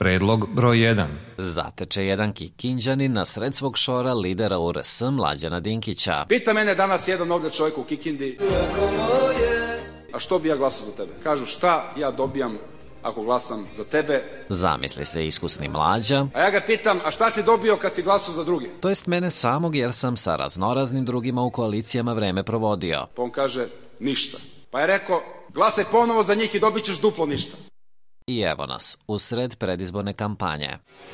Predlog broj 1. Zateče jedan Kikinđanin na sred svog šora lidera URS Mlađana Dinkića. Pita mene danas jedan ovdje čovjek u Kikindi, a što bi ja glasao za tebe? Kažu, šta ja dobijam ako glasam za tebe? Zamisli se iskusni Mlađa. A ja ga pitam, a šta si dobio kad si glasao za druge? To jest mene samog, jer sam sa raznoraznim drugima u koalicijama vreme provodio. Pa on kaže, ništa. Pa je rekao, glasaj ponovo za njih i dobit ćeš duplo ništa. I evo nas, usred predizborne kampanje.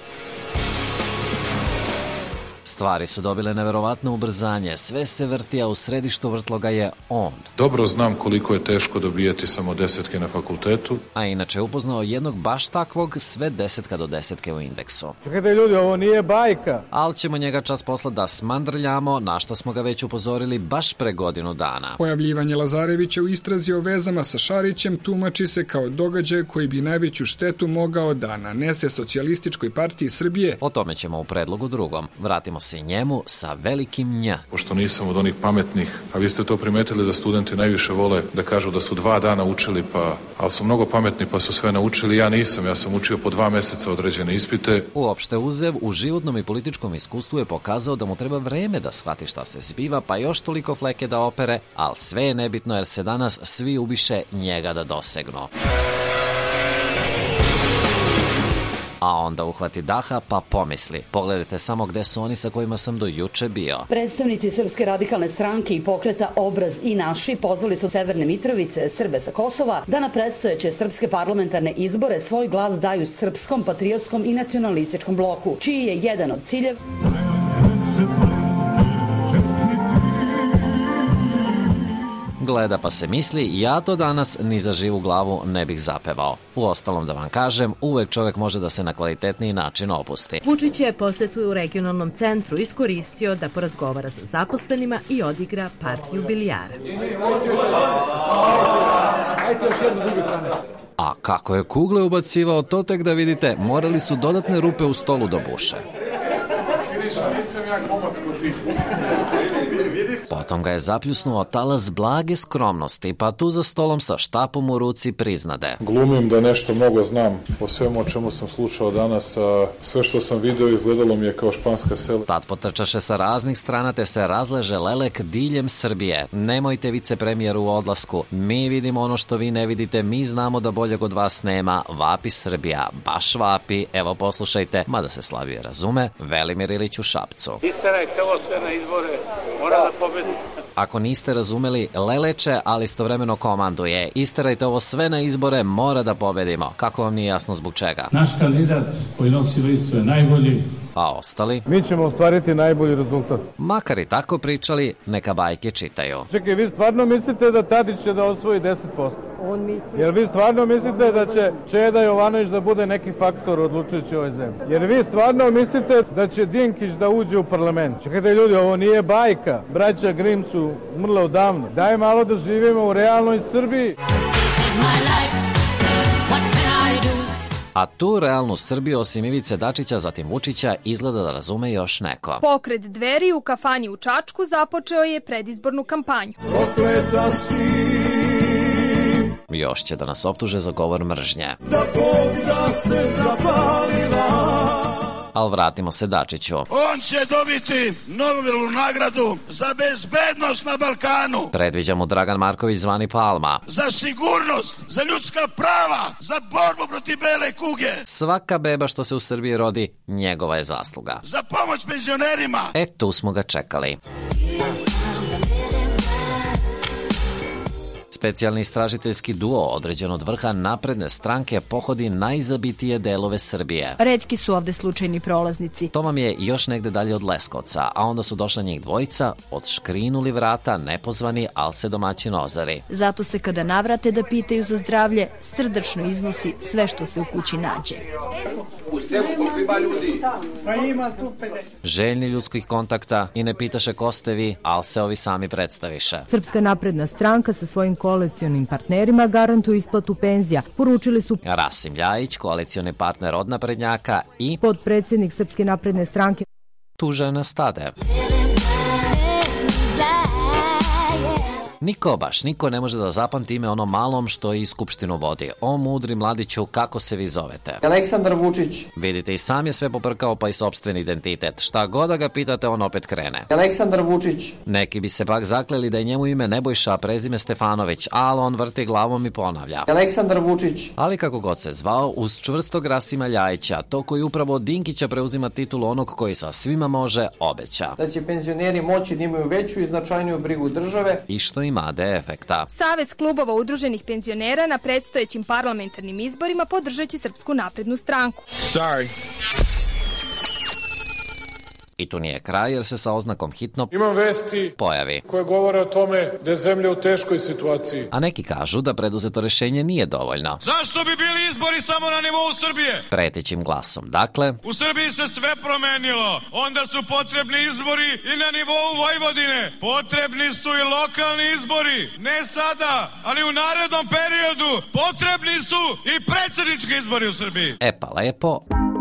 Stvari su dobile neverovatno ubrzanje, sve se vrti, a u središtu vrtloga je on. Dobro znam koliko je teško dobijeti samo desetke na fakultetu. A inače upoznao jednog baš takvog, sve 10 do 10 u indeksu. Čekajte ljudi, ovo nije bajka. Ali ćemo njega čas posla da smandrljamo, na šta smo ga već upozorili baš pre godinu dana. Pojavljivanje Lazarevića u istrazi o vezama sa Šarićem tumači se kao događaj koji bi najveću štetu mogao da nanese Socijalističkoj partiji Srbije. O tome ćemo u predlogu drugom. Vratimo se njemu sa velikim nj. Pošto nisam od onih pametnih, a vi ste to primetili da studenti najviše vole da kažu da su 2 dana učili, ali su mnogo pametni pa su sve naučili, ja nisam, ja sam učio po 2 meseca određene ispite. Uopšte Uzev u životnom i političkom iskustvu je pokazao da mu treba vreme da shvati šta se zbiva, pa još toliko fleke da opere, ali sve je nebitno jer se danas svi ubiše njega da dosegnu. A onda uhvati daha pa pomisli. Pogledajte samo gde su oni sa kojima sam do juče bio. Predstavnici Srpske radikalne stranke i pokreta Obraz i naši pozvali su Severne Mitrovice, Srbe sa Kosova, da na predstojeće srpske parlamentarne izbore svoj glas daju srpskom, patriotskom i nacionalističkom bloku, čiji je jedan od ciljeva gleda pa se misli, ja to danas ni za živu glavu ne bih zapevao. Uostalom da vam kažem, uvek čovek može da se na kvalitetniji način opusti. Vučić je posetu u regionalnom centru iskoristio da porazgovara sa zaposlenima i odigra partiju bilijara. A kako je kugle ubacivao, to tek da vidite, morali su dodatne rupe u stolu do buše. Potom ga je zapljusnuo talas blage skromnosti, pa tu za stolom sa štapom u ruci priznade. Glumim da nešto mnogo znam o svemu o čemu sam slušao danas, a sve što sam video izgledalo mi je kao španska sela. Tad potrčaše sa raznih strana te se razleže lelek diljem Srbije. Nemojte vicepremijeru u odlasku, mi vidimo ono što vi ne vidite, mi znamo da boljeg od vas nema, vapi Srbija, baš vapi, evo poslušajte, mada se slabije razume, Velimir Ilić u Šapcu. Isterajte ovo sve na izbore, mora da pobedi. Ako niste razumeli, leleče, ali istovremeno komanduje. Isterajte ovo sve na izbore, mora da pobedimo. Kako vam nije jasno zbog čega? Naš kandidat koji nosi listu je najbolji. A ostali? Mi ćemo ostvariti najbolji rezultat. Makar i tako pričali, neka bajke čitaju. Čekaj, vi stvarno mislite da Tadić će da osvoji 10%? On misli... Jer vi stvarno mislite da će Čeda Jovanović da bude neki faktor odlučujući u ovoj zemlji? Jer vi stvarno mislite da će Dinkić da uđe u parlament? Čekajte ljudi, ovo nije bajka. Braća Grim su umrla odavno. Daj malo da živimo u realnoj Srbiji. A tu realnu Srbiju, osim Ivice Dačića, zatim Vučića, izgleda da razume još neko. Pokret Dveri u kafani u Čačku započeo je predizbornu kampanju. Prokleta si. Još će da nas optuže za govor mržnje. Da Bog da se zapalila. Ali vratimo se Dačiću. On će dobiti Nobelovu nagradu za bezbednost na Balkanu. Predviđa mu Dragan Marković zvani Palma. Za sigurnost, za ljudska prava, za borbu protiv bele kuge. Svaka beba što se u Srbiji rodi, njegova je zasluga. Za pomoć penzionerima. Tu smo ga čekali. Specijalni istražiteljski duo određen od vrha napredne stranke pohodi najzabitije delove Srbije. Retki su ovde slučajni prolaznici. To vam je još negde dalje od Leskovca, a onda su došla njih dvojica, odškrinuli vrata, nepozvani, al se domaćin ozari. Zato se kada navrate da pitaju za zdravlje, srdačno iznosi sve što se u kući nađe. U selu koliko ima ljudi? Pa ima tu 50. Željni ljudskih kontakta i ne pitaše ko ste vi, al se ovi sami predstaviše. Srpska napredna stranka sa svojim koalicionim partnerima garantuje isplatu penzija. Poručili su Rasim Ljajić, koalicioni partner od naprednjaka i potpredsjednik Srpske napredne stranke. Tu žena stade. Niko ne može da zapamti ime onom malom što i skupštinu vodi. O mudri mladiću, kako se vi zovete? Aleksandar Vučić. Vidite, i sam je sve poprkao, pa i sopstveni identitet. Šta god da ga pitate, on opet krene. Aleksandar Vučić. Neki bi se pak zakleli da je njemu ime Nebojša, a prezime Stefanović, ali on vrti glavom i ponavlja. Aleksandar Vučić. Ali kako god se zvao, uz čvrstog Rasima Ljajića, to koji upravo od Dinkića preuzima titulu onog koji sa svima može, obeća. Da će penzioneri moći da imaju veću i značajniju brigu države. I što ima efekta. Savez klubova udruženih penzionera na predstojećim parlamentarnim izborima podržaće Srpsku naprednu stranku. Sorry. I tu nije kraj, jer se sa oznakom hitno imam vesti pojavi koje govore o tome da je zemlja u teškoj situaciji. A neki kažu da preduzeto rešenje nije dovoljno. Zašto bi bili izbori samo na nivou Srbije? Pretećim glasom. Dakle, u Srbiji se sve promenilo. Onda su potrebni izbori i na nivou Vojvodine. Potrebni su i lokalni izbori. Ne sada, ali u narednom periodu potrebni su i predsjednički izbori u Srbiji. E pa lepo.